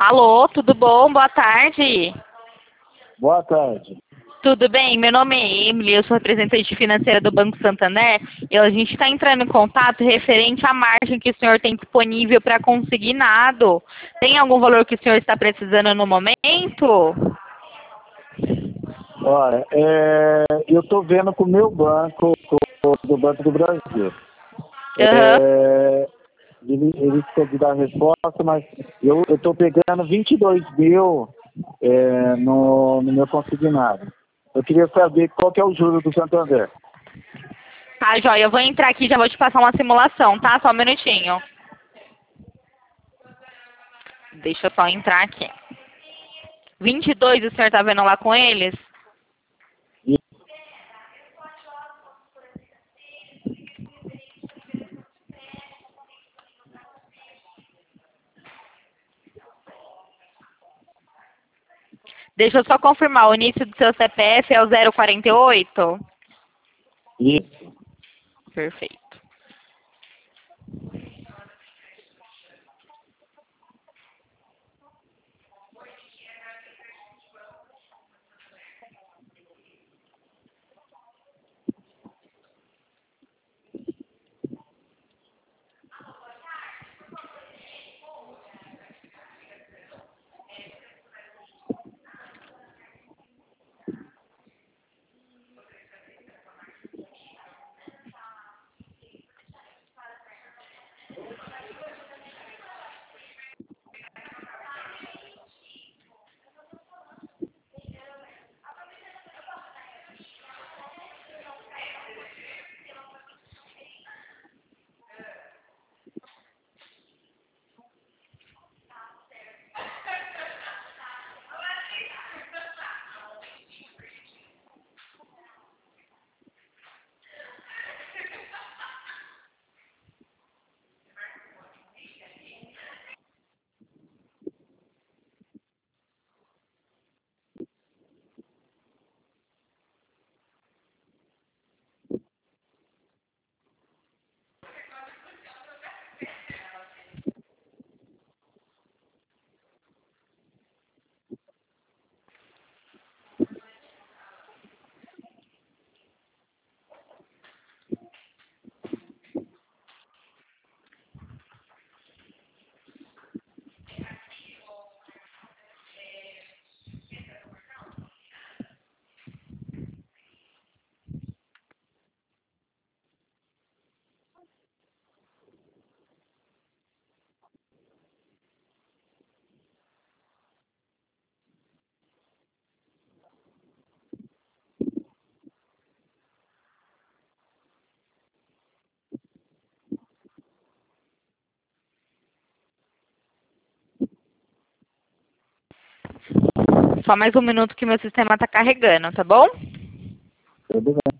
Alô, tudo bom? Boa tarde. Boa tarde. Tudo bem? Meu nome é Emily, eu sou representante financeira do Banco Santander. A gente está entrando em contato referente à margem que o senhor tem disponível para consignado. Tem algum valor que o senhor está precisando no momento? Olha, eu estou vendo com o meu banco, do Banco do Brasil. Aham. Ele ficou de dar a resposta, mas eu estou pegando 22 mil no meu consignado. Eu queria saber qual que é o juro do Santander. Tá, joia. Eu vou entrar aqui e já vou te passar uma simulação, tá? Só um minutinho. Deixa eu só entrar aqui. 22, o senhor tá vendo lá com eles? E, Deixa eu só confirmar. O início do seu CPF é o 048? Isso. Perfeito. Só mais um minuto que meu sistema está carregando, tá bom? Tudo bem.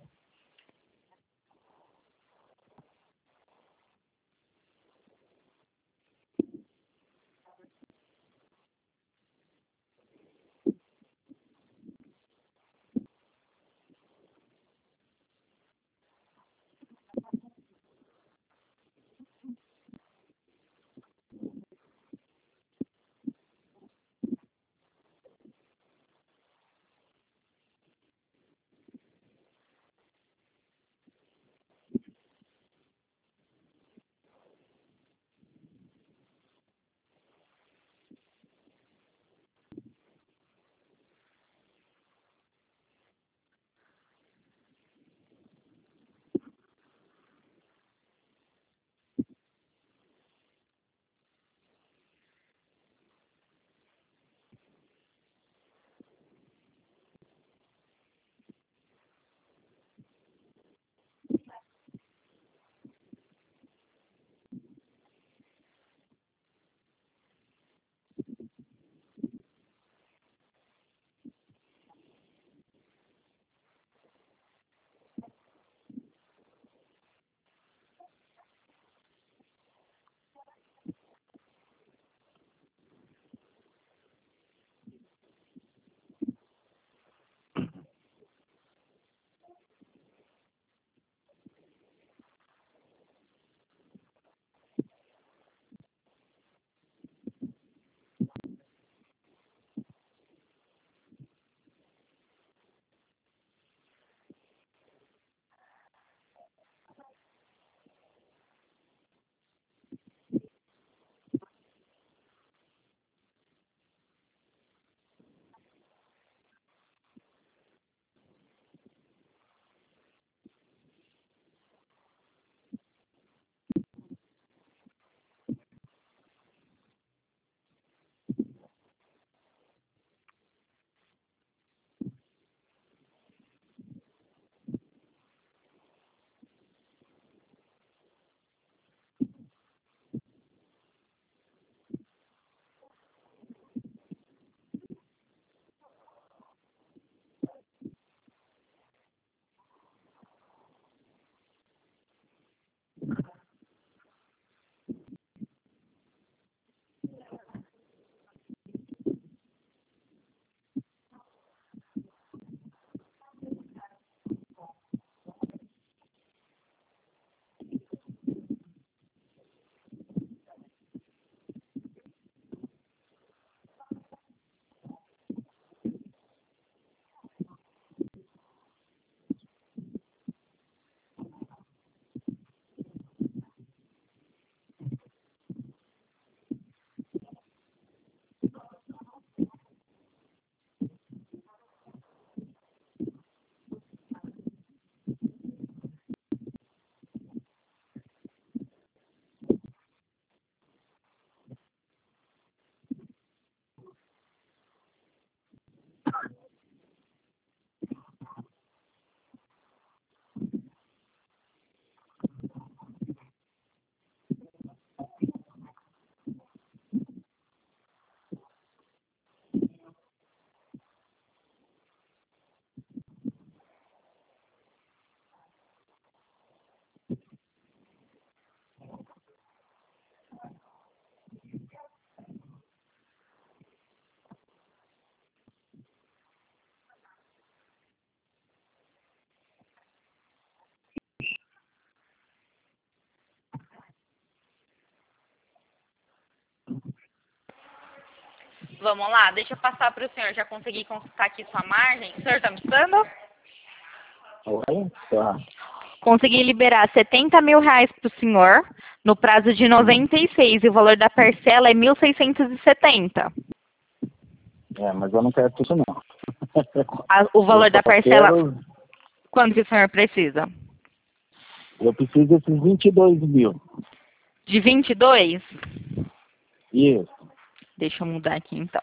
Vamos lá, deixa eu passar para o senhor. Já consegui consultar aqui sua margem. O senhor está me escutando? Oi? Tá. Consegui liberar R$ 70.000 para o senhor no prazo de 96 e o valor da parcela é 1.670. Mas eu não quero isso não. O valor Eu da só parcela, quero- quando que o senhor precisa? Eu preciso desses 22 mil. De 22? Isso. Deixa eu mudar aqui então.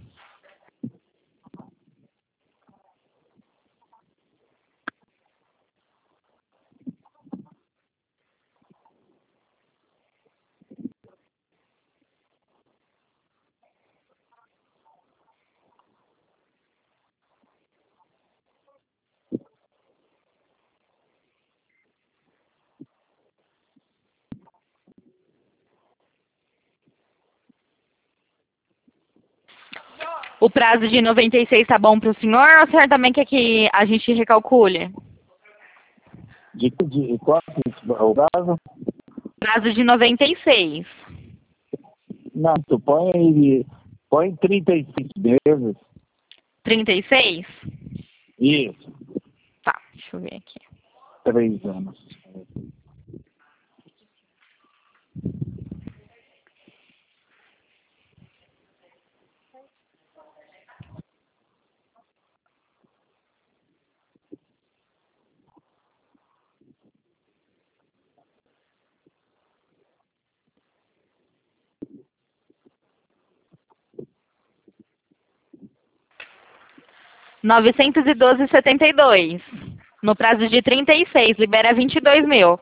O prazo de 96 tá bom para o senhor ou o senhor também quer que a gente recalcule? De quanto o prazo? Prazo de 96. Não, tu põe 36 meses. 36? Isso. Tá, deixa eu ver aqui. 3 anos. 912,72. No prazo de 36, libera 22 mil.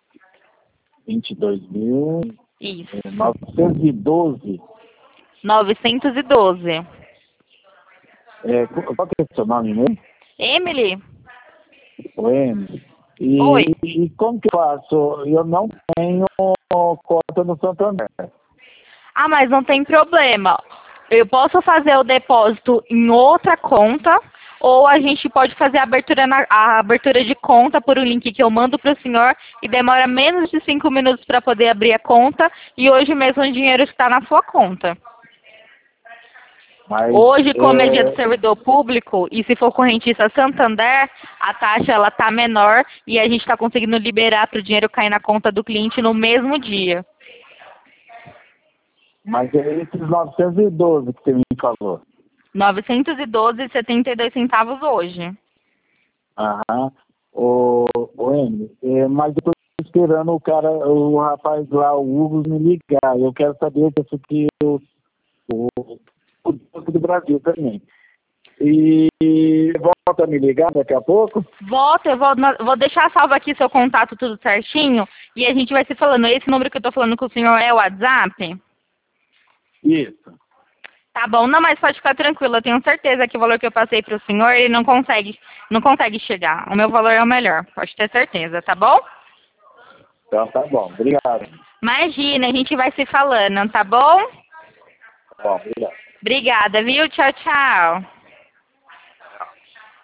22 mil. Isso. 912. 912. Qual que é o seu nome mesmo? Emily? O M. E, Oi. e como que eu faço? Eu não tenho conta no Santander. Ah, mas não tem problema. Eu posso fazer o depósito em outra conta ou a gente pode fazer a abertura de conta por um link que eu mando para o senhor e demora menos de 5 minutos para poder abrir a conta e hoje mesmo o dinheiro está na sua conta. Mas, Hoje, como é dia do servidor público, e se for correntista Santander, a taxa ela tá menor e a gente está conseguindo liberar para o dinheiro cair na conta do cliente no mesmo dia. Mas é esses 912 que você me falou. 912,72 centavos hoje. Aham. O M, mas eu tô esperando o rapaz lá, o Hugo, me ligar. Eu quero saber isso que o Banco do Brasil também. E volta a me ligar daqui a pouco? Volta, eu vou deixar salvo aqui seu contato tudo certinho e a gente vai se falando. Esse número que eu tô falando com o senhor é o WhatsApp? Isso. Tá bom, não, mas pode ficar tranquilo. Eu tenho certeza que o valor que eu passei para o senhor, ele não consegue chegar. O meu valor é o melhor, pode ter certeza, tá bom? Então tá bom, obrigado. Imagina, a gente vai se falando, tá bom? Bom, obrigado. Obrigada, viu? Tchau, tchau.